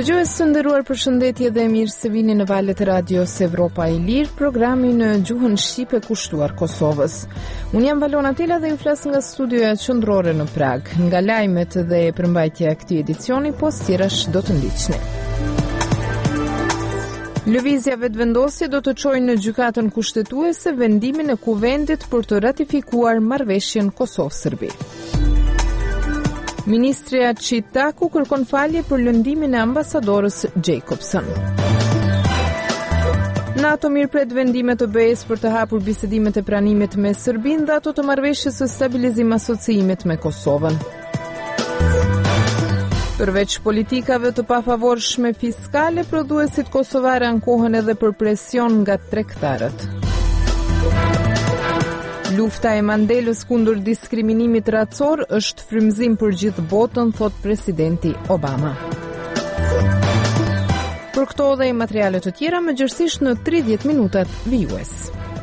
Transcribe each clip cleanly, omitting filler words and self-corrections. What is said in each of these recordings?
Dëgjues të nderuar, përshëndetje dhe mirë se vini në valët e radios Evropa e Lirë, programi në gjuhën shqipe kushtuar Kosovës. Unë jam Valona Tela dhe ju flas nga studioja qendrore në Prag. Nga lajmet dhe përmbajtja e këtij edicioni, pas tjerash do të ndiqni. Lëvizja vetëvendosje do të çojë në gjykatën kushtetuese vendimin e Kuvendit për të ratifikuar marrëveshjen Kosovë-Serbi. Ministria Çitaku kërkon falje për lëndimin e ambasadorës Jacobson. NATO mirëpret vendimet të BE-s për të hapur bisedimet e pranimit me Serbinë dhe ato të marrëveshjes së stabilizim asociimit me Kosovën. Përveç politikave të pafavorshme fiskale, prodhuesit kosovarë ankohen edhe për presion nga tregtarët. Lufta e Mandelës kundër diskriminimit racor është frymëzim për gjithë botën, thot presidenti Obama. Për këto dhe materiale të tjera, mëngjesisht në 30 minutat vijues.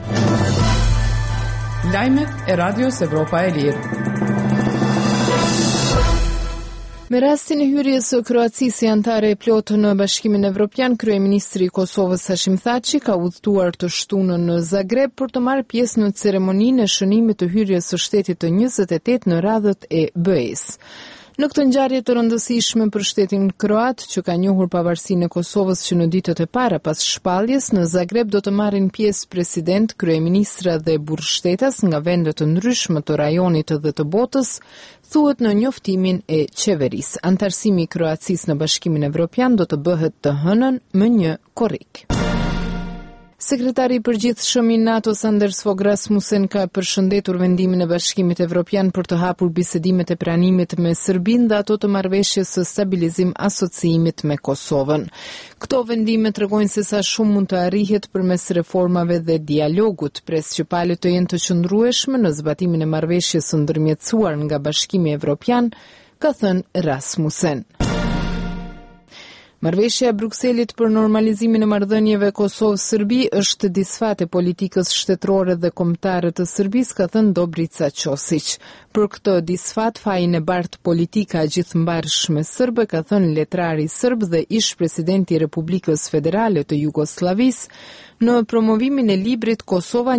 Lajmet e Radios Evropa e Lirë. Me rastin e hyrjes së Kroacisë antare e plotë në Bashkimin Evropian, kryeministri i Kosovës Hashim Thaçi ka udhëtuar të shtunën në Zagreb për të marrë pjesë në ceremoninë e shënimit të hyrjes së shtetit të 28 në radhët e BE-s. Në këtë ngjarje të rëndësishme për shtetin kroat, që ka njohur pavarësinë e Kosovës që në ditët e para pas shpalljes, në Zagreb do të marrin pjesë president, kryeministra dhe burgshtetas nga vende të ndryshme të rajonit dhe të botës, thuhet në njoftimin e qeverisë. Antarësimi i Kroacisë në Bashkimin Evropian do të bëhet të hënën më 1 korrik. Sekretari i përgjithshëm i NATO-s Anders Fogh Rasmussen ka përshëndetur vendimin e Bashkimit Evropian për të hapur bisedimet e pranimit me Serbinë dhe ato të marrëveshjes së stabilizim asociimit me Kosovën. Këto vendime tregojnë se sa shumë mund të arrihet përmes reformave dhe dialogut, pres që palët të jenë të qëndrueshme në zbatimin e marrëveshjes së ndërmjetësuar nga Bashkimi Evropian, ka thënë Rasmussen. Marrëveshja e Brukselit për normalizimin e marrëdhënieve Kosovë-Serbi është disfat e politikës shtetërore dhe kombëtare të Serbisë, ka thënë Dobrica Ćosić. Për këtë disfat, fajin e bartë politika gjithëmbarshme serbe, ka thënë letrari serb dhe ish presidenti i Republikës Federale të Jugosllavisë në promovimin e librit Kosova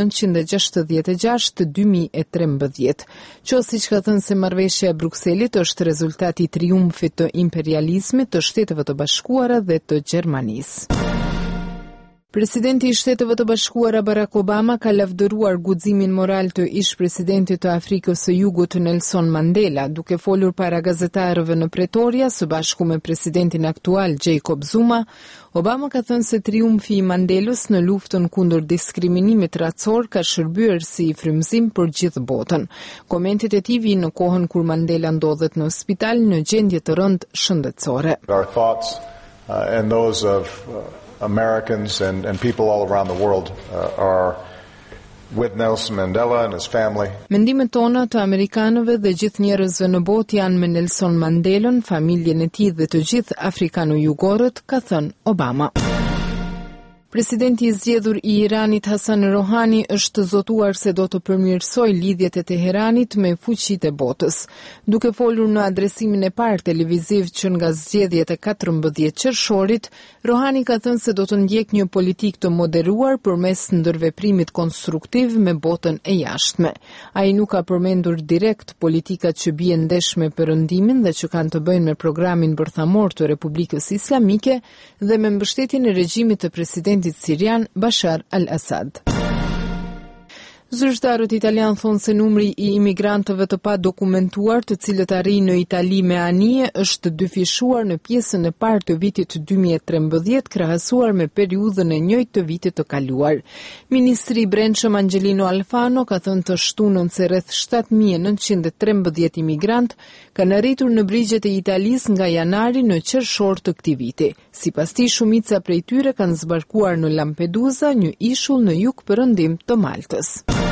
1966-2013. Ćosić ka thënë se marrëveshja e Brukselit është rezultati i triumfit të imperializmit të Shteteve të Bashkuara dhe të Gjermanisë. Presidenti i Shteteve të Bashkuara Barack Obama ka lavdëruar guximin moral të ish-presidentit të Afrikës së Jugut Nelson Mandela, duke folur para gazetarëve në Pretoria së bashku me presidentin aktual Jacob Zuma. Obama ka thënë se triumfi i Mandelës në luftën kundër diskriminimit racor ka shërbyer si frymëzim për gjithë botën. Komentet e tij vijnë në kohën kur Mandela ndodhet në spital në gjendje të rëndë shëndetësore. Our thoughts and those of Americans and people all around the world are with Nelson Mandela and his family. Mendimet tona të amerikanëve dhe gjithë njerëzve në botë janë me Nelson Mandelën, familjen e tij dhe të gjithë afrikano-jugorët, ka thënë Obama. Presidenti i zgjedhur i Iranit Hasan Rohani është zotuar se do të përmirësojë lidhjet e Teheranit me fuqitë e botës. Duke folur në adresimin e parë televiziv që nga zgjedhjet e 14 qershorit, Rohani ka thënë se do të ndjek një politikë të moderuar përmes ndërveprimit konstruktiv me botën e jashtme. Ai nuk ka përmendur direkt politikat që bien ndesh me perëndimin dhe që kanë të bëjnë me programin bërthamor të Republikës Islamike dhe me mbështetjen e regjimit të presidentit sirian Bashar al-Assad. Zyrtarët italian thonë se numri i imigrantëve të padokumentuar të cilët arrin në Itali me anije është dyfishuar në pjesën e parë të vitit 2013 krahasuar me periudhën e njëjtë të vitit të kaluar. Ministri i Brendshëm Angelino Alfano ka thënë të shtunën se rreth 7.913 imigrant kanë arritur në brigjet e Italisë nga janari në qershor të këtij viti. Sipas tij, shumica prej tyre kanë zbarkuar në Lampedusa, një ishull në jug-perëndim të Maltës.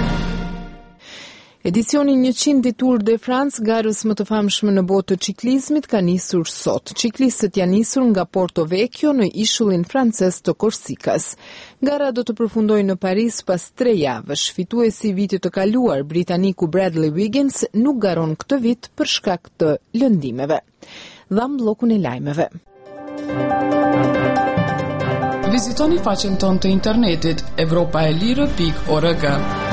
Edicioni 100 i Tour de France, garës më të famshme në botë të ciklizmit, ka nisur sot. Ciklistët janë nisur nga Porto Vecchio në ishullin francez të Korsikas. Gara do të përfundojë në Paris pas 3 javësh. Fituesi i vitit të kaluar, britaniku Bradley Wiggins, nuk garon këtë vit për shkak të lëndimeve. Dham bllokun e lajmeve. Vizitoni faqen tonë të internetit europaelire.org.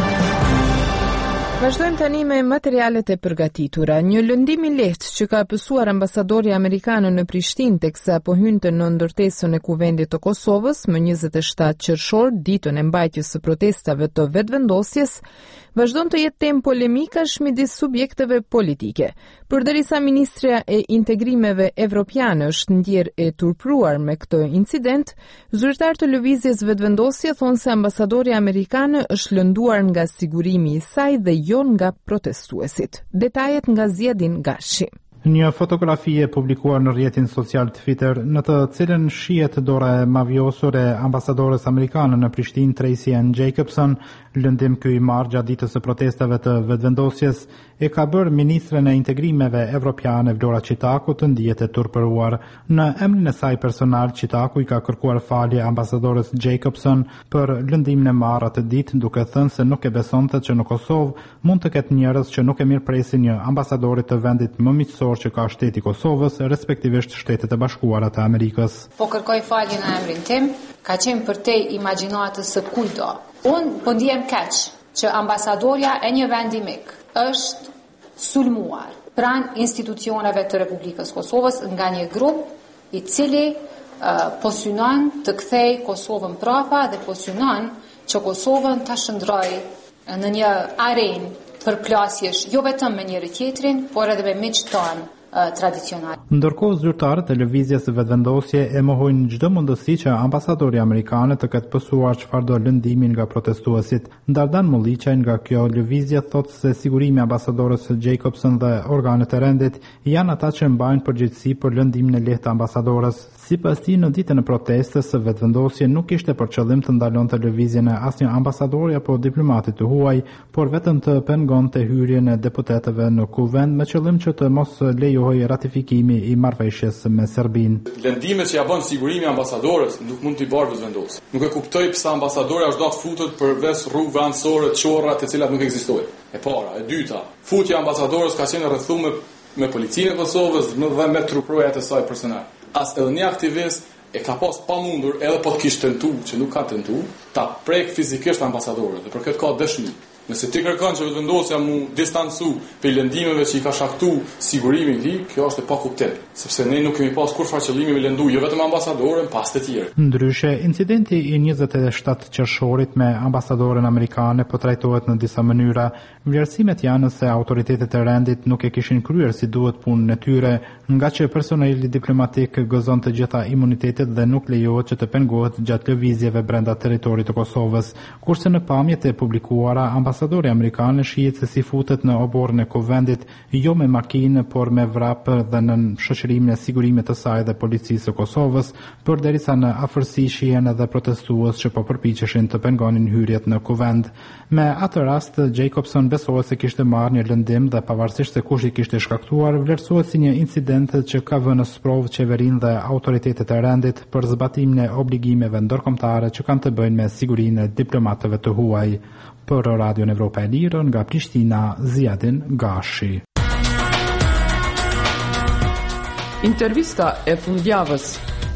Vazhdojmë tani me materialet e përgatitura. Një lëndim I lehtë që ka pësuar ambasadori amerikan në Prishtinë teksa po hynte në ndërtesën e Kuvendit të Kosovës më 27 qershor, ditën e mbajtjes së protestave të vetëvendosjes, vazhdon të jetë temë polemikash midis subjekteve politike. Përderisa Ministria e Integrimeve Evropiane është ndjerë e turpruar me këtë incident, zyrtar të lëvizjes vetëvendosje thonë se ambasadori amerikan është lënduar nga sigurimi I saj dhe jo nga protestuesit. Detajet nga Ziadin Gashi. Një fotografi e publikuar në rrjetin social Twitter, në të cilën shihet dora e maviosur e ambasadores amerikane në Prishtinë Tracy Ann Jacobson, lëndim ky I marrë gjatë ditës së protestave të vetëvendosjes, e ka bërë ministren e integrimeve evropiane Vlora Çitaku të ndihet e turpëruar. Në emrin e saj personal, Çitaku I ka kërkuar falje ambasadores Jacobson për lëndimin e marrë atë ditë, duke thënë se nuk e besonte që në Kosovë mund të ketë njerëz që nuk e mirëpresin një ambasadorit të vendit më miqësor që ka shteti Kosovës, respektivisht Shtetet e Bashkuara të Amerikës. Po kërkoj falje në emrin tim, ka qenë për te imagjinatës së kujdo. Unë po ndihem keq që ambasadorja e një vendi mik është sulmuar pranë institucioneve të Republikës Kosovës nga një grup I cili po synon të kthej Kosovën prapa dhe po synon që Kosovën ta shndrojë në një arenë përplasjesh jo vetëm me njëri tjetrin, por edhe me miqtë tanë tradicional. Ndërkohë zyrtarët e lëvizjes së vetëvendosje e mohojnë çdo mundësi që ambasadori amerikan të ketë pësuar çfarëdo lëndimi nga protestuesit. Dardan Mulliçaj nga kjo lëvizje thotë se sigurimi ambasadores Jacobson dhe organet e rendit janë ata që mbajnë përgjegjësi për lëndimin e lehtë të ambasadores. Sipas tij, në ditën e protestës së vetëvendosje nuk kishte për qëllim të ndalonte lëvizjen e asnjë ambasadori apo diplomati të huaj, por vetëm të pengonte hyrjen e deputetëve në kuvend me qëllim që të mos lejohej ratifikimi I marrëveshjes me Serbinë. Lëndimet që ja bën sigurimi ambasadores nuk mund t'i bërë vetëvendosje. Nuk e kuptoj pse ambasadori është dorë futet përveç rrugëve anësore, çorra të cilat nuk ekzistojnë. E para, e dyta, futja ambasadores ka qenë rrethuar me policinë e Kosovës dhe me truproja të saj personale. As edhe një aktivist e ka pas pamundur, edhe po të kishte tentuar, që nuk ka tentuar, ta prek fizikisht ambasadorët, dhe për këtë ka dëshmi. Nëse ti kërkon që vetëvendosja mu distancu për lëndimeve që I ka shkaktuar sigurimin I, kjo është e pakuptim, sepse ne nuk kemi pas kurrë qëllimi me lëndu jo vetëm ambasadorën, pas të tjerë. Ndryshe, incidenti I 27 qershorit me ambasadoren amerikane po trajtohet në disa mënyra. Vlerësimet janë se autoritetet e rendit nuk e kishin kryer si duhet punën e tyre, nga që personeli diplomatik gëzon të gjitha imunitetet dhe nuk lejohet që të pengohet gjatë lëvizjeve brenda territorit të Kosovës, kurse në pamjet e publikuara ambasadori amerikan shihet se si futet në oborrin e kuvendit, jo me makinë, por me vrap dhe në shoqërimin e sigurimit të saj dhe policisë së Kosovës, përderisa në afërsi shihen edhe protestues që po përpiqeshin të pengonin hyrjet në kuvend. Me atë rast, Jacobson besohet se kishte marrë një lëndim dhe pavarësisht se kush I kishte shkaktuar, vlerësohet si një incident që ka vënë në sprov qeverinë dhe autoritetet e rendit për zbatimin e obligimeve ndërkombëtare që kanë të bëjnë me sigurinë e diplomatëve të huaj. Për Radion Evropa e Lirë, nga Prishtina, Ziadin Gashi. Intervista e fundjavës.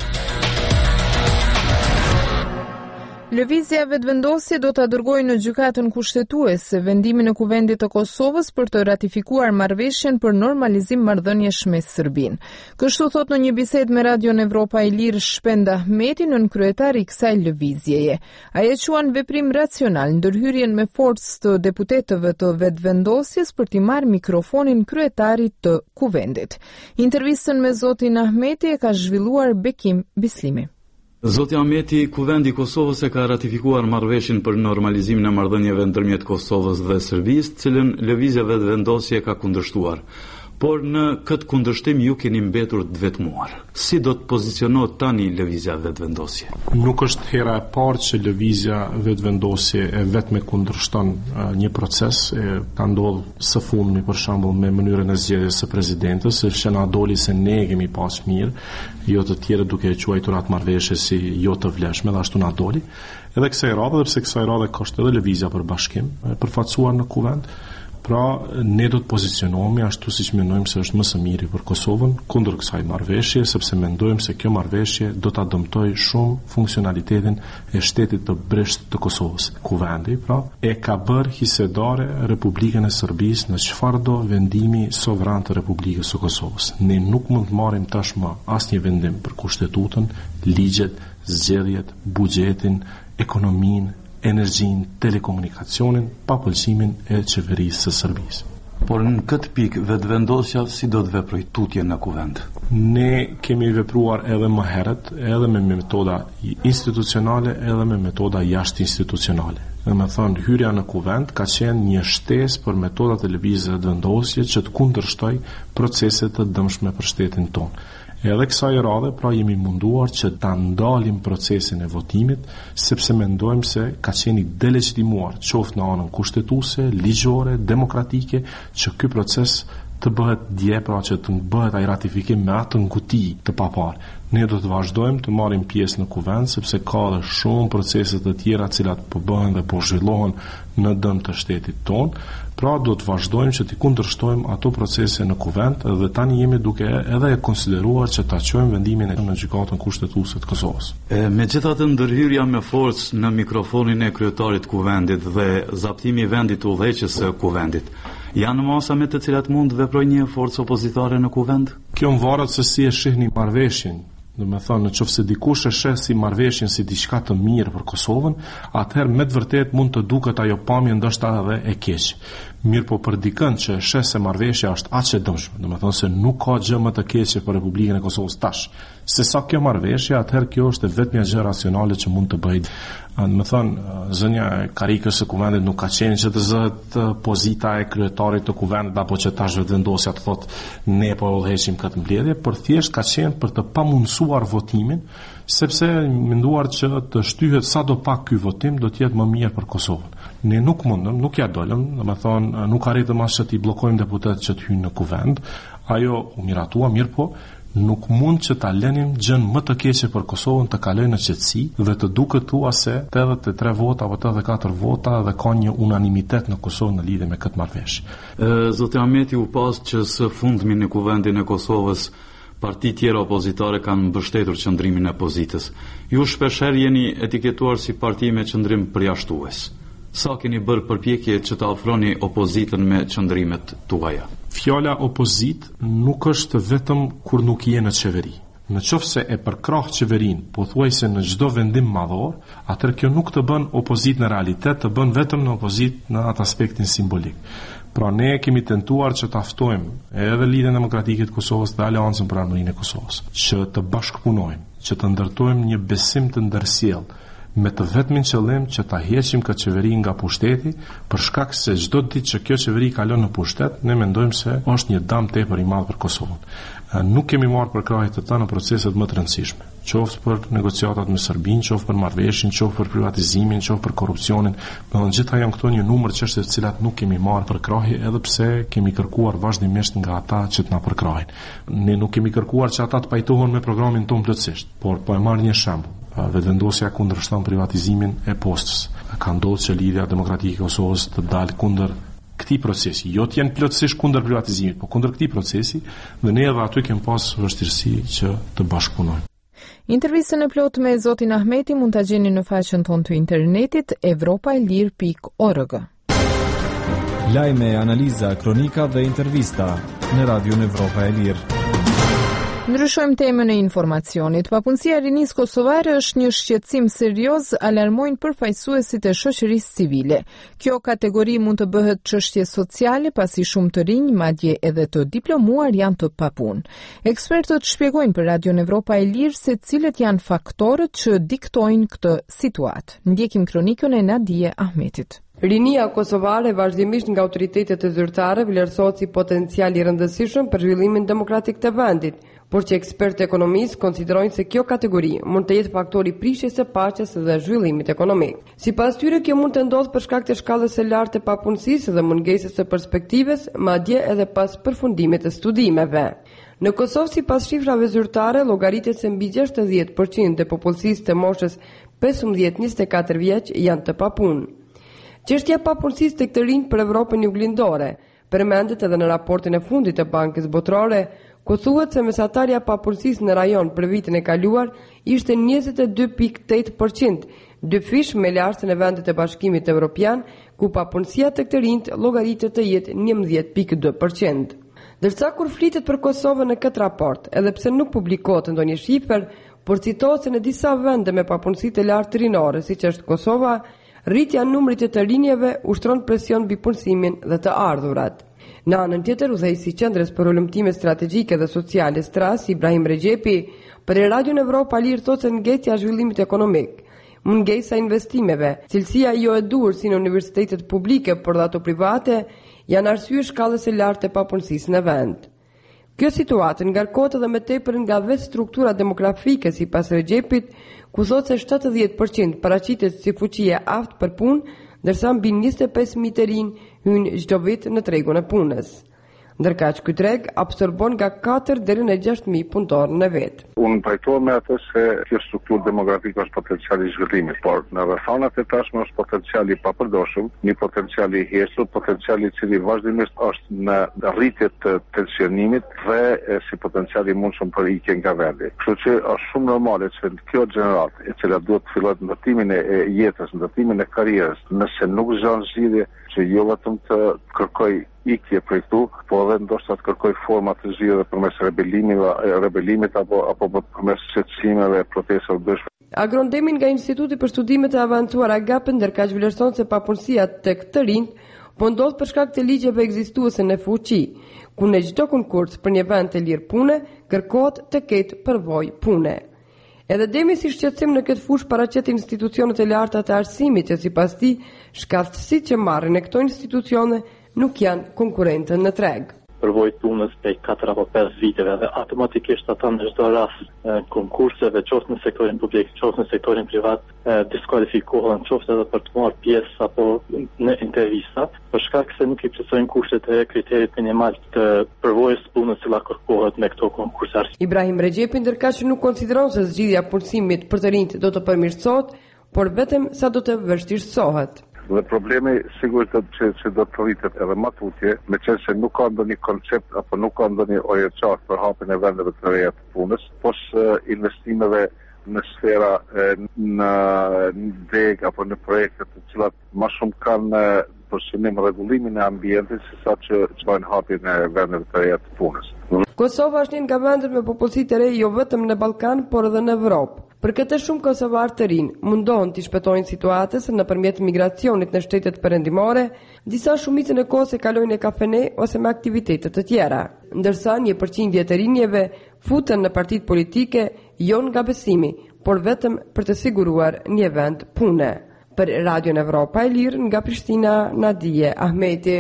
Lëvizja vetëvendosje do ta dërgojë në gjykatën kushtetuese vendimin e Kuvendit të Kosovës për të ratifikuar marrëveshjen për normalizim marrëdhëniesh me Serbinë. Kështu thot në një bisedë me Radion Evropa e Lirë Shpend Ahmeti, nën kryetari I kësaj lëvizjeje. Ai e quan veprim racional ndërhyrjen me forcë të deputetëve të vetëvendosjes për t'i marrë mikrofonin kryetarit të Kuvendit. Intervistën me zotin Ahmeti e ka zhvilluar Bekim Bislimi. Zoti Ahmeti, Kuvendi I Kosovës e ka ratifikuar marrëveshjen për normalizimin e marrëdhënieve ndërmjet Kosovës dhe Serbisë, cilën lëvizja vetëvendosje ka kundërshtuar. Por në këtë kundërshtim ju keni mbetur të vetmuar. Si do të pozicionohet tani lëvizja vetëvendosje? Nuk është hera e parë që lëvizja vetëvendosje e vetme kundërshton një proces. Ka ndodhur së fundmi për shembull me mënyrën e zgjedhjes së presidentës, që na doli se ne kemi pas mirë, jo të tjerë duke e quajtur atë marrëveshje si jo të vlefshme, dhe ashtu na doli. Edhe kësaj radhe, dhe pse kësaj radhe ka edhe lëvizja për bashkim, e përfaqësuar në kuvend, Pra, ne do të pozicionohemi ashtu siç mendojmë se është më së miri për Kosovën kundër kësaj marrëveshje, sepse mendojmë se kjo marrëveshje do ta dëmtojë shumë funksionalitetin e shtetit të breshtë të Kosovës. Kuvendi, pra, e ka bërë hisedare Republikën e Serbisë në çfarëdo vendimi sovran të Republikës së Kosovës. Ne nuk mund të marrim tashmë asnjë vendim për kushtetutën, ligjet, zgjedhjet, buxhetin, ekonominë, energjinë, telekomunikacionin, pa pëlqimin e qeverisë së Serbisë. Por në këtë pikë vetëvendosja si do të veprojë tutje në kuvend? Ne kemi vepruar edhe më herët, edhe me metoda institucionale, edhe me metoda jashtë institucionale. Dhe me thonë, hyrja në kuvend ka qenë një shtesë për metodat e lëvizjes vetëvendosje që të kundërshtoj proceset të dëmshme për shtetin tonë. Edhe kësaj radhe, pra jemi munduar që ta ndalim procesin e votimit, sepse mendojmë se ka qenë i delegitimuar, qoftë në anën kushtetuese, ligjore, demokratike, që ky proces të bëhet dje, pra që të bëhet ai ratifikim me atë nguti të paparë. Ne do të vazhdojmë të marrim pjesë në kuvend, sepse ka dhe shumë procese të tjera cilat po bëhen dhe po zhvillohen në dëm të shtetit tonë. Pra do të vazhdojmë që të kundërshtojmë ato procese në kuvend dhe tani jemi duke edhe e konsideruar që ta çojmë vendimin në gjykatën kushtetuese të Kosovës. Megjithatë, ndërhyrja me forcë në mikrofonin e kryetarit të kuvendit dhe zaptimi i vendit udhëheqës së kuvendit janë masa me të cilat mund të veprojë një forcë opozitare në kuvend? Kjo varet se si e shihni marrëveshjen. Do me thonë, nëse dikush e sheh si marrëveshjen si diçka të mirë për Kosovën, atëherë me të vërtetë mund të duket ajo pamje ndoshta edhe e keq. Mirë, po për dikën që e sheh se marrëveshja është aq e dëmshme, do me thonë se nuk ka gjë më të keqe për Republikën e Kosovës tash, se sa kjo marrëveshje, atëherë kjo është vetëm një gjë racionale që mund të bëjë. Do me thonë, zënja e karikës së kuvendit nuk ka qenë që të zëhet pozita e kryetarit të kuvendit apo që tash vetëvendosja të thotë ne po udhëheqim këtë mbledhje, por thjesht ka qenë për të pamundsuar votimin, sepse menduar që të shtyhet sadopak ky votim do të jetë më mirë për Kosovën. Ne nuk mundëm, nuk ja dolëm, do me thonë, nuk arritëm as që t'i blokojmë deputetët që të hyjnë në kuvend. Ajo u miratua, mirë po, nuk mund që ta lënim gjën më të keqe për Kosovën të kalojë në qetësi dhe të duket thua se 83 vota apo 84 vota dhe ka një unanimitet në Kosovë në lidhje me këtë marrëveshje. Zoti Ahmeti u pas që së fundmi në kuvendin e Kosovës parti tjera opozitare kanë mbështetur qëndrimin e opozitës. Ju shpeshherë jeni etiketuar si parti me qëndrim përjashtues. Sa keni bërë përpjekje që të afroni opozitën me qëndrimet tuaja? Fjala opozit nuk është vetëm kur nuk je në qeveri. Në qoftë se e përkrah qeverinë, pothuajse në çdo vendim madhor, atëherë kjo nuk të bën opozit në realitet, të bën vetëm në opozit në atë aspektin simbolik. Pra ne kemi tentuar që të ftojmë edhe Lidhjen Demokratike të Kosovës dhe Aleancën për Armërinë e Kosovës, që të bashkëpunojmë, që të ndërtojmë një besim të ndërsjellë, me të vetmin qëllim që ta heqim këtë qeveri nga pushteti, për shkak se çdo ditë që kjo qeveri kalon në pushtet, ne mendojmë se është një dëm tepër i madh për Kosovën. Nuk kemi marrë përkrahje të ta në proceset më të rëndësishme, qoftë për negociatat me Serbinë, qoftë për marrëveshjen, qoftë për privatizimin, qoftë për korrupsionin. Do të gjitha janë këto një numër çështje të cilat nuk kemi marrë përkrahje, edhe pse kemi kërkuar vazhdimisht nga ata që të na përkrahin. Ne nuk kemi kërkuar që ata të pajtohen me programin tonë plotësisht, por po e marr një shembull. Vetëvendosja kundërshton privatizimin e postës. Ka ndodhur që Lidhja Demokratike e Kosovës të dalë kundër këtij procesi. Jo të jenë plotësisht kundër privatizimit, por kundër këtij procesi, dhe ne edhe aty kemi pas vështirësi që të bashkëpunojmë. Intervistën e plotë me zotin Ahmeti mund ta gjeni në faqen tonë të internetit evropaelir.org. Lajme, analiza, kronika dhe intervista në Radion Evropa e Lirë. Ndryshojmë temën e informacionit. Papunësia e rinisë kosovare është një shqetësim serioz, alarmojnë përfaqësuesit e shoqërisë civile. Kjo kategori mund të bëhet çështje sociale pasi shumë të rinj, madje edhe të diplomuar, janë të papunë. Ekspertët shpjegojnë për Radion Evropa e Lirë se cilët janë faktorët që diktojnë këtë situatë. Ndjekim kronikën e Nadije Ahmetit. Rinia kosovare vazhdimisht nga autoritetet e zyrtare vlerësohet si potencial i rëndësishëm për zhvillimin demokratik të vendit, por që ekspertë ekonomisë konsiderojnë se kjo kategori mund të jetë faktori prishjes së paqes dhe zhvillimit ekonomik. Sipas tyre, kjo mund të ndodhë për shkak të shkallës së lartë të papunësisë dhe mungesës së perspektives, madje edhe pas përfundimit të studimeve. Në Kosovë, sipas shifrave zyrtare, llogaritet se mbi 60% të popullsisë të moshës 15-24 vjeç janë të papunë. Çështja e papunësisë tek të rinjt për Evropën juglindore përmendet edhe në raportin e fundit të Bankës Botërore, ku thuhet se mesatarja e papunësisë në rajon për vitin e kaluar ishte 22.8%, dyfish me lartësinë e vendet e Bashkimit Evropian, ku papunësia tek të rinjt llogaritet të jetë 11.2%. Ndërsa kur flitet për Kosovën në këtë raport, edhe pse nuk publikohet ndonjë shifër, por citohet se në disa vende me papunësi të lartë rinore, siç është Kosova, rritja e numrit të rinjeve ushtron presion mbi punësimin dhe të ardhurat. Në anën tjetër, udhëheqësi i Qendrës për Ulëmtime Strategjike dhe Sociale Stras, Ibrahim Regjepi, për Radion Evropa Lirë thotë se ngecja e zhvillimit ekonomik, mungesa e investimeve, cilësia jo e duhur si në universitetet publike por dhe ato private, janë arsye shkallës së lartë të papunësisë në vend. Kjo situatë ngarkohet edhe më tepër nga vetë struktura demografike sipas Regjepit, ku thotë se 70% paraqitet si fuqi e aftë për punë, ndërsa mbi 25.000 të rinj hyjnë çdo vit në tregun e punës. Ndërka që ky treg absorbon nga 4 deri në 6.000 punëtorë në vit. Unë pajtohem me atë se kjo strukturë demografike është potenciali i zhvillimit, por në rrethanat e tashme është potenciali i papërdorshëm, një potencial i hesur, potenciali i cili vazhdimisht është në rritje të tensionimit dhe si potencial i mundshëm për ikje nga vendi. Kështu që është shumë normale që kjo gjeneratë, e cila duhet të fillojë ndërtimin e jetës, ndërtimin e karrierës, nëse nuk zgjon zgjidhje që jo vetëm të kërkoj ikje prej këtu, po edhe ndoshta të kërkoj forma të zgjidhjeve përmes rebelimit apo përmes shqetësimeve, protestave dëshme. Agrondemin nga Instituti për Studimet e Avancuara GAP ndërkaq vlerëson se papunësia tek të rinjt po ndodh për shkak të ligjeve ekzistuese në fuqi, ku në çdo konkurs për një vend të lirë pune kërkohet të ketë përvojë pune. Edhe demi si shqetësim në këtë fushë paraqet institucionet e larta të arsimit që sipas tij shkaftësitë që marrin në këto institucione nuk janë konkurrente në treg. Përvojë punës prej 4 apo 5 viteve dhe automatikisht ata në çdo rast konkurseve, qoftë në sektorin publik, qoftë në sektorin privat, diskualifikohen qoftë edhe për të marrë pjesë apo në intervista, për shkak se nuk i plotësojnë kushtet e kriterit minimal të përvojës punës që kërkohet me këto konkurse. Ibrahim Regjepi ndërkaq nuk konsideron se zgjidhja e punësimit për të rinjt do të përmirësohet, por vetëm sa do të vështirësohet. Dhe problemi sigurisht që do të rritet edhe më tutje, me qenë se nuk ka ndonjë koncept apo nuk ka ndonjë ojë qartë për hapjen e vendeve të reja të punës, poshtë investimeve në sfera në deg apo në projekte të cilat më shumë kanë për synim rregullimin e ambientit sesa që çojnë hapjen e vendeve të reja të punës. Kosova është një nga vendet me popullsi të re jo vetëm në Ballkan, por edhe në Evropë. Për këtë shumë kosovarë të rinj mundohen të shpëtojnë situatës nëpërmjet migracionit në shtetet perëndimore, disa shumicën e kohës e kalojnë në kafene ose me aktivitete të tjera, ndërsa një përqindje të rinjeve futen në partitë politike jo nga besimi, por vetëm për të siguruar një vend pune. Për Radion Evropa e Lirë nga Prishtina, Nadije Ahmeti.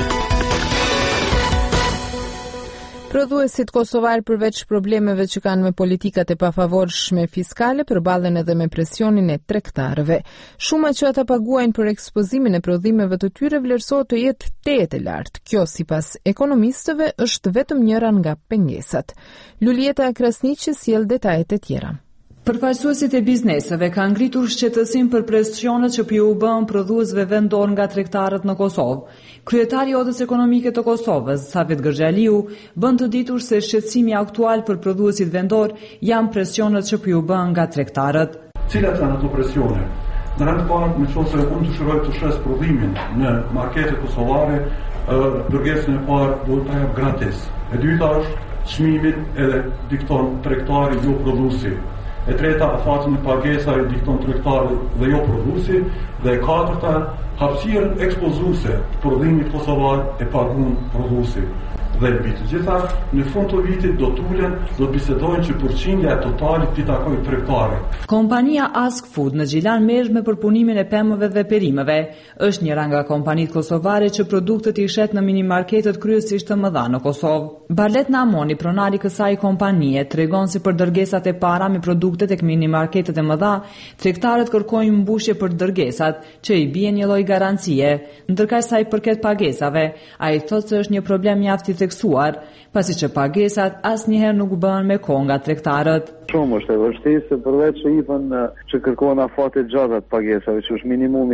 Prodhuesit kosovar përveç problemeve që kanë me politikat e pafavorshme fiskale përballen edhe me presionin e tregtarëve. Shuma që ata paguajnë për ekspozimin e prodhimeve të tyre vlerësohet të jetë tejet e lartë. Kjo sipas ekonomistëve është vetëm njëra nga pengesat. Lulieta Krasniqi sjell detajet e tjera. Përfaqësuesit e bizneseve kanë ngritur shqetësim për presionet që u bën prodhuesve vendor nga tregtarët në Kosovë. Kryetari i Odës Ekonomike të Kosovës, Safet Gërxhaliu, bën të ditur se shqetësimi aktual për prodhuesit vendor janë presionet që u bën nga tregtarët. Cilat janë ato presione? Në rand të parë, me qoftë se unë dëshiroj të shes prodhimin në marketet kosovare, dërgesën e parë duhet ta jap gratis. E dyta është çmimi edhe dikton tregtari jo prodhuesi. E treta, afacën e pagesa e dikton tregtari dhe jo prodhuesi, dhe e katërta, hapësirën ekspozuese të prodhimit kosovar e pagun prodhuesi. Dhe mbi të gjitha, në fund të vitit do tulen, do bisedojnë që përqindja e totalit t'i takojë tregtarit. Kompania Ask Food në Gjilan merr me përpunimin e pemëve dhe perimeve. Është njëra nga kompanitë kosovare që produktet i shet në minimarketet kryesisht të mëdha në Kosovë. Barlet Namoni, pronari kësaj kompanie, tregon se për dërgesat e para me produkte tek minimarketet e mëdha, tregtarët kërkojnë mbushje për dërgesat, që i bien një lloj garancie. Ndërkaq sa i përket pagesave, ai thotë se është një problem mjaft i theksuar, pasi që pagesat asnjëherë nuk bëhen me kohë nga tregtarët. Shumë është e vështirë se përveç që i bën që kërkohen afate gjata të pagesave, që është minimumi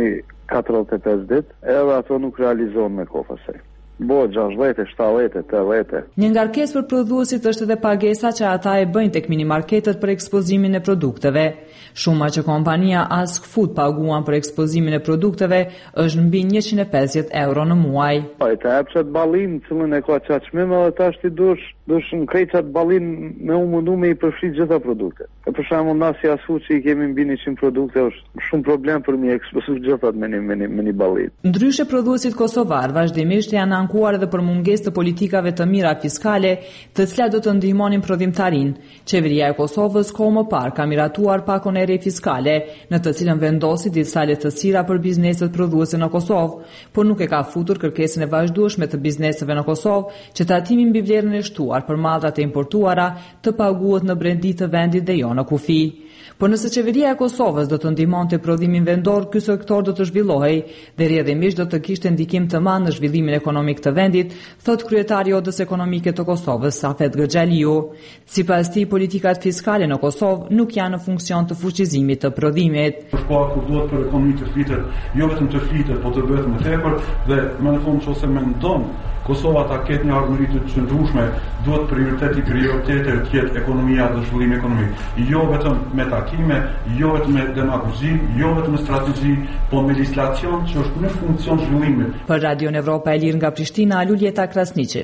45 ditë, edhe ato nuk realizohen me kohë pastaj. Bëhet 60, 70, 80. Një ngarkesë për prodhuesit është edhe pagesa që ata e bëjnë tek minimarketet për ekspozimin e produkteve. Shuma që kompania Ask Food paguan për ekspozimin e produkteve është mbi 150 euro në muaj. E të epshat balin, cilën e ka qatë shmim, edhe ta është i dush në krejt qatë balin me u mundu me i përfrit gjitha produkte. Për shembull na si Asu që i kemi mbi 100 produkte, është shumë problem për mi ekspozu gjithat me një balin. Ndryshe prodhuesit kosovar vazhdimisht janë ankuar edhe për mungesë të politikave të mira fiskale, të cilat do të ndihmonin prodhimtarin. Qeveria e Kosovës kohë më parë ka miratuar pakon e re fiskale, në të cilën vendosi disa lehtësira për bizneset prodhuese në Kosovë, por nuk e ka futur kërkesën e vazhdueshme të bizneseve në Kosovë që tatimi mbi vlerën e shtuar për mallrat e importuara të paguhet në brendi të vendit dhe jo në kufi. Por nëse qeveria e Kosovës do të ndihmonte prodhimin vendor, ky sektor do të zhvillohej dhe rrjedhimisht do të kishte ndikim të madh në zhvillimin ekonomik të vendit, thot kryetari i Odës Ekonomike të Kosovës, Safet Gxhaliu. Sipas tij, politikat fiskale në Kosovë nuk janë në funksion të fuqizimit të prodhimit. Shpaku duhet për ekonominë të flitet, jo vetëm të flitet, por të bëhet më tepër dhe më në fund nëse mendon Kosova ta ketë një ardhmëri të qëndrueshme, duhet prioriteti të jetë ekonomia dhe zhvillimi ekonomik. Jo vetëm me takime, jo vetëm me demagogji, jo vetëm me strategji, por me legislacion që është në funksion zhvillimit. Për Radion Evropa e Lirë nga Prishtina, Luljeta Krasniqi.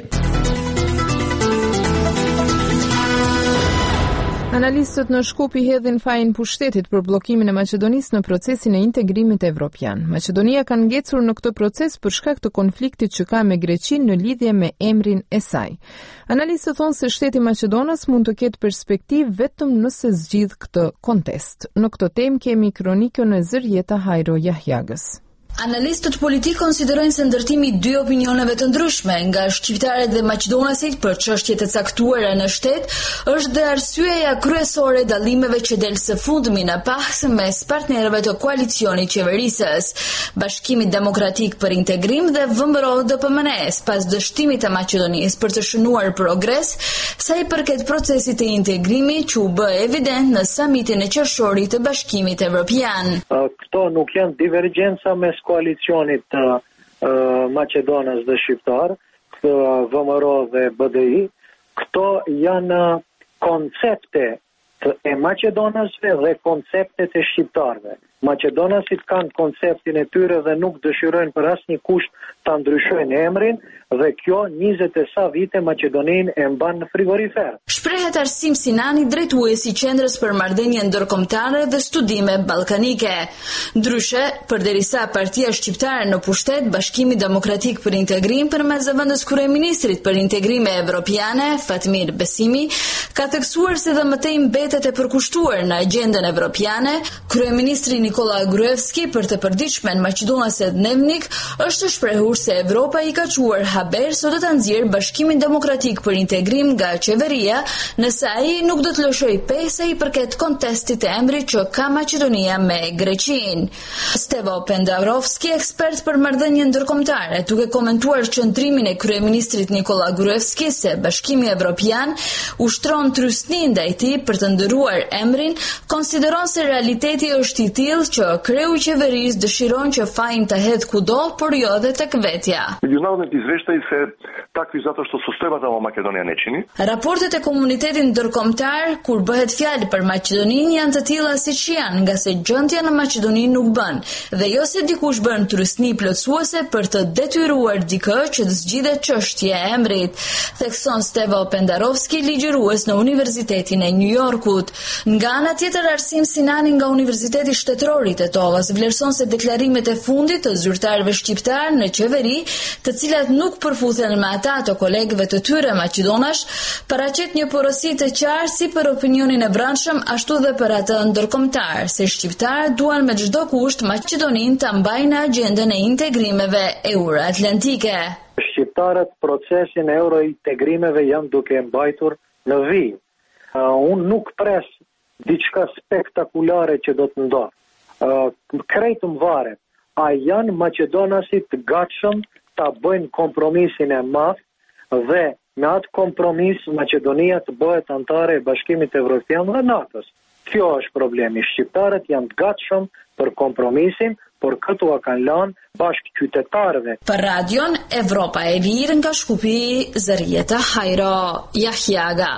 Analistët në Shkup i hedhin fajin pushtetit për bllokimin e Maqedonisë në procesin e integrimit evropian. Maqedonia ka ngecur në këtë proces për shkak të konfliktit që ka me Greqinë në lidhje me emrin e saj. Analistët thonë se shteti Maqedonas mund të ketë perspektivë vetëm nëse zgjidh këtë kontest. Në këtë temë kemi kronikën e Zërjeta Hajro Jahjagës. Analistët politik konsiderojnë se ndërtimi i dy opinioneve të ndryshme nga shqiptarët dhe maqedonasit për çështjet e caktuara në shtet është dhe arsyeja kryesore e dallimeve që del së fundmi në pas mes partnerëve të koalicionit qeverisës, Bashkimit Demokratik për Integrim dhe VMRO-DPMNE, pas dështimit të Maqedonisë për të shënuar progres sa i përket procesit të integrimit që u bë evident në samitin e qershorit të Bashkimit Evropian. Këto nuk janë divergjenca mes koalicionit të Maqedonës dhe Shqiptar, VMRO dhe BDI, këto janë koncepte e Maqedonasve dhe konceptet e shqiptarve. Maqedonasit kanë konceptin e tyre dhe nuk dëshirojnë për asnjë kusht ta ndryshojnë emrin dhe kjo 20 e sa vite Maqedoninë e mban në frigorifer. Shprehet Arsim Sinani, drejtuesi i Qendrës për Marrëdhënie Ndërkombëtare dhe Studime Ballkanike. Ndryshe, përderisa partia shqiptare në pushtet, Bashkimi Demokratik për Integrim përmes zëvendës kryeministrit për integrime evropiane, Fatmir Besimi, ka theksuar se dhe mëtej mbetet e përkushtuar në agjendën evropiane. Kryeministri Nikola Gruevski për të përditshmen maqedonase Dnevnik është shprehur se Evropa i ka quar haber sot do ta nxjerrë Bashkimin Demokratik për Integrim nga qeveria, nëse ai nuk do të lëshojë pesa i përket kontestit të emrit që ka Maqedonia me Greqinë. Stevo Pendarovski, ekspert për marrëdhënie ndërkombëtare, duke komentuar qëndrimin e kryeministrit Nikola Gruevski se Bashkimi Evropian ushtron trysni ndaj tij për të ndëruar emrin, konsideron se realiteti është i tillë që kreu i qeverisë dëshiron që fajin të hedh kudo, por jo edhe tek vetja. Međunarodnet izvještaji se takvi zato što su sve tamo Makedonija ne čini. Raportet e komunitetit ndërkombëtar kur bëhet fjalë për Maqedoninë janë të tilla siç janë, nga se gjendja në Maqedoni nuk bën dhe jo se dikush bën trysni plotësuese për të detyruar dikë që të zgjidhet çështja e emrit, thekson Stevo Pendarovski, ligjërues në Universitetin e New Yorkut. Nga ana tjetër, Arsim Sinani nga Universiteti Shtetëror i Tetovës vlerëson se deklarimet e fundit të zyrtarëve shqiptar në qeveri, të cilat nuk përputhen me ata të kolegëve të tyre maqedonash, paraqet një porosi të qartë si për opinionin e brendshëm ashtu dhe për atë ndërkombëtar, se shqiptarët duan me çdo kusht Maqedoninë ta mbajnë në agjendën e integrimeve euroatlantike. Shqiptarët procesin e eurointegrimeve janë duke mbajtur në vijë. Unë nuk pres diçka spektakulare që do të ndodhë. Krejt më varet, a janë Maqedonasit gatshëm ta bëjnë kompromisin e madh dhe me atë kompromis Maqedonia të bëhet antare e Bashkimit Evropian dhe NATO-s. Kjo është problemi. Shqiptarët janë të gatshëm për kompromisin, por këtu a kanë lënë bashkë qytetarëve. Për radion Evropa e Lirë nga Shkupi, Zërieta Hajro, Jahjaga.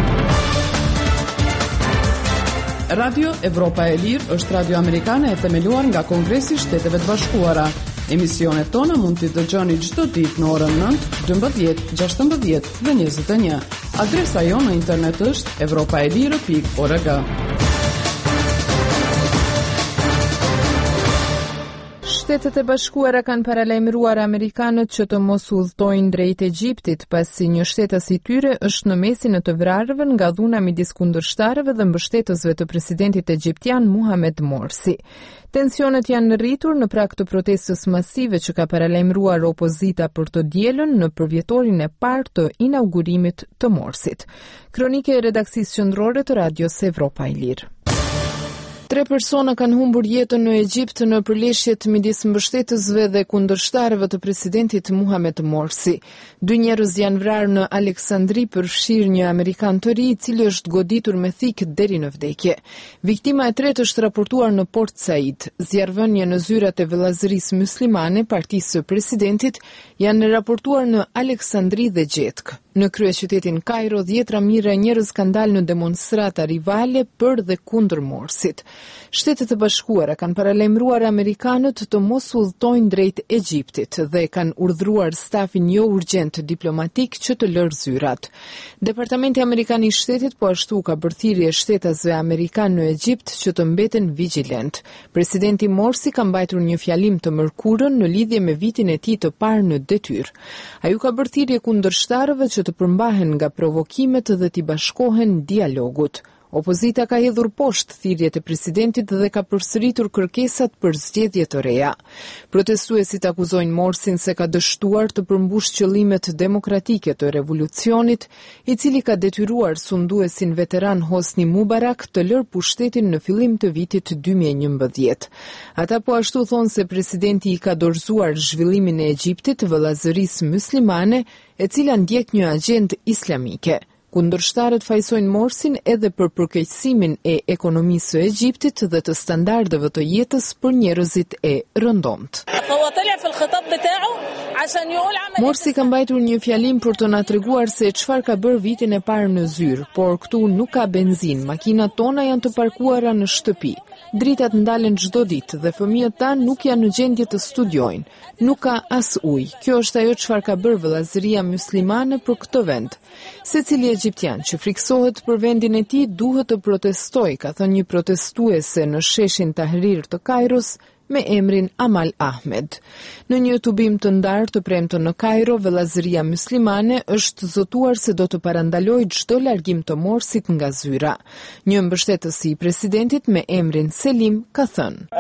Radio Evropa e Lirë është radio amerikane e themeluar nga Kongresi i Shteteve të Bashkuara. Emisionet tona mund t'i dëgjoni çdo ditë në orën 9, 12, 16 dhe 21. Adresa jonë në internet është europaelire.org. Shtetet e Bashkuara kanë paralajmëruar amerikanët që të mos udhtojnë drejt Egjiptit, pasi një shtetës i tyre është në mesin e të vrarëve nga dhuna midis kundërshtarëve dhe mbështetësve të presidentit egjiptian Mohamed Morsi. Tensionet janë rritur në prag të protestës masive që ka paralajmëruar opozita për të dielën në përvjetorin e parë të inaugurimit të Morsit. Kronike e redaksisë qendrore të radios Evropa e Lirë. 3 persona kanë humbur jetën në Egjipt në përleshjet midis mbështetësve dhe kundërshtarëve të presidentit Mohamed Morsi. 2 njerëz janë vrarë në Aleksandri, përfshirë një amerikan të ri, i cili është goditur me thik deri në vdekje. Viktima e tretë është raportuar në Port Said. Zjarrvënie në zyrat e vëllazërisë muslimane, partisë së presidentit, janë raportuar në Aleksandri dhe Gjetk. Në kryeqytetin Kairo, 10 mijëra njerëz kanë dalë në demonstrata rivale për dhe kundër Morsit. Shtetet e Bashkuara kanë paralajmëruar amerikanët të mos udhtojnë drejt Egjiptit dhe kanë urdhëruar stafin jo urgjent diplomatik që të lërë zyrat. Departamenti Amerikan i Shtetit po ashtu ka bërë thirrje shtetasve amerikan në Egjipt që të mbeten vigjilent. Presidenti Morsi ka mbajtur një fjalim të mërkurën në lidhje me vitin e tij të parë në detyrë. Ai u ka bërë thirrje kundërshtarëve që të përmbahen nga provokimet dhe t'i bashkohen dialogut. Opozita ka hedhur poshtë thirrjet e presidentit dhe ka përsëritur kërkesat për zgjedhje të reja. Protestuesit akuzojnë Morsin se ka dështuar të përmbush qëllimet demokratike të revolucionit, i cili ka detyruar sunduesin veteran Hosni Mubarak të lërë pushtetin në fillim të vitit 2011. Ata po ashtu thonë se presidenti i ka dorëzuar zhvillimin e Egjiptit vëllazërisë muslimane, e cila ndjek një agjendë islamike. Kundërshtarët fajsojnë Morsin edhe për përkeqësimin e ekonomisë së Egjiptit dhe të standardeve të jetës për njerëzit e rëndomtë. Morsi ka mbajtur një fjalim për të na treguar se çfarë ka bërë vitin e parë në zyrë, por këtu nuk ka benzinë, makinat tona janë të parkuara në shtëpi. Dritat ndalen çdo ditë dhe fëmijët tanë nuk janë në gjendje të studiojnë. Nuk ka as ujë. Kjo është ajo çfarë ka bërë vëllazëria muslimane për këtë vend. Secili egjiptian që friksohet për vendin e tij duhet të protestojë, ka thënë një protestuese në sheshin Tahrir të Kairos me emrin Amal Ahmed. Në një tubim të ndarë të premtë në Kairo, vëllazëria muslimane është zotuar se do të parandalojë çdo largim të Morsit nga zyra. Një mbështetës i presidentit me emrin Selim ka thënë: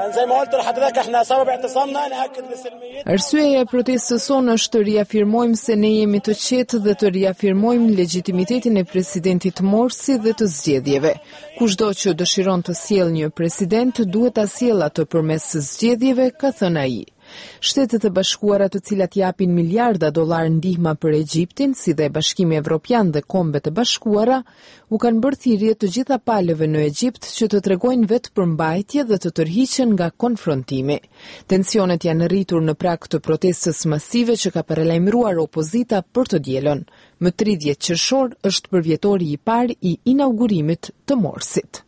Arsyeja e protestës sonë është të riafirmojmë se ne jemi të qetë dhe të riafirmojmë legitimitetin e presidentit Morsi dhe të zgjedhjeve. Kushdo që dëshiron të sjellë një president duhet ta sjellë atë përmes zgjedhjeve, ka thënë ai. Shtetet e Bashkuara, të cilat japin miliarda dollar ndihma për Egjiptin, si dhe Bashkimi Evropian dhe Kombet e Bashkuara, u kanë bërë thirrje të gjitha palëve në Egjipt që të tregojnë vetë përmbajtje dhe të tërhiqen nga konfrontimi. Tensionet janë rritur në prag të protestës masive që ka paralajmëruar opozita për të dielën. Më 30 qershor është përvjetori i parë i inaugurimit të Morsit.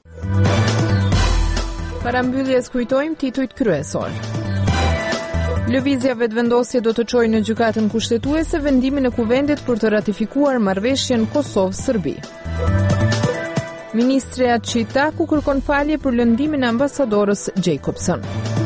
Para mbylljes kujtojmë titujt kryesor. Lëvizja vetëvendosje do të çojë në gjykatën kushtetuese vendimin e kuvendit për të ratifikuar marrëveshjen Kosovë-Serbi. Ministre Çitaku kërkon falje për lëndimin e ambasadorës Jacobson.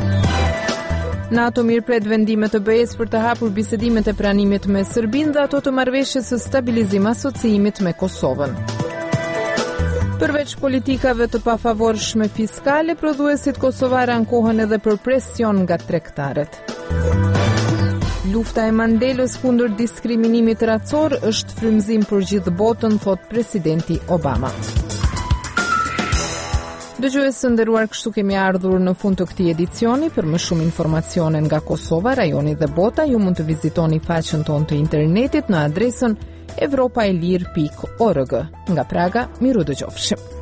NATO mirëpret vendimet të BE-s për të hapur bisedimet e pranimit me Serbinë dhe ato të marrëveshjes së stabilizim asociimit me Kosovën. Përveç politikave të pafavorshme fiskale, prodhuesit kosovar ankohen edhe për presion nga tregtarët. Lufta e Mandelës kundër diskriminimit racor është frymëzim për gjithë botën, thot presidenti Obama. Dëgjues të nderuar, kështu kemi ardhur në fund të këtij edicioni. Për më shumë informacione nga Kosova, rajoni dhe bota, ju mund të vizitoni faqen tonë të internetit në adresën europaelir.org. Nga Praga, miru dëgjofshim.